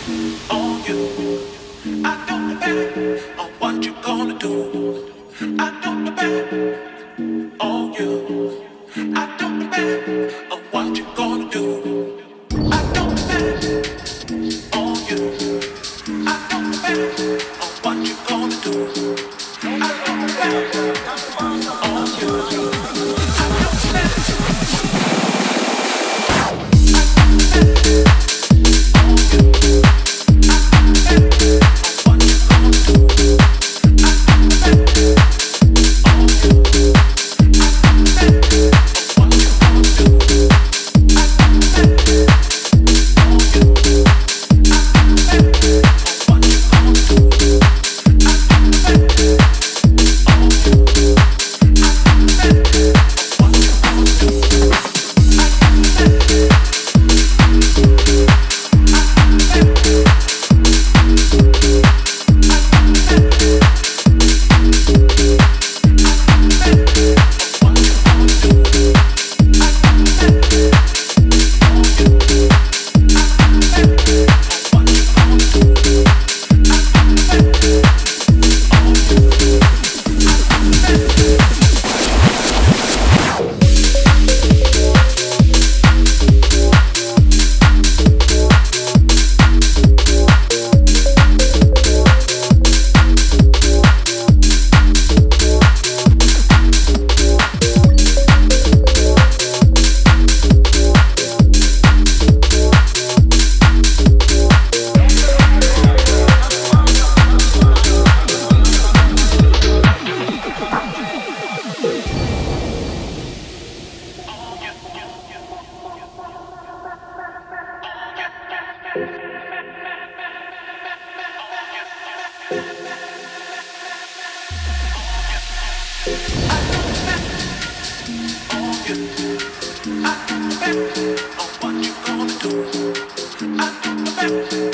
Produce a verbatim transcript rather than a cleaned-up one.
on you. I don't depend on what you're gonna do. I don't depend on you. I don't depend on what you're gonna do. I don't depend on you. I don't depend on what you're gonna do. I don't depend on you. I don't depend. I don't depend on what you're gonna do. I don't depend.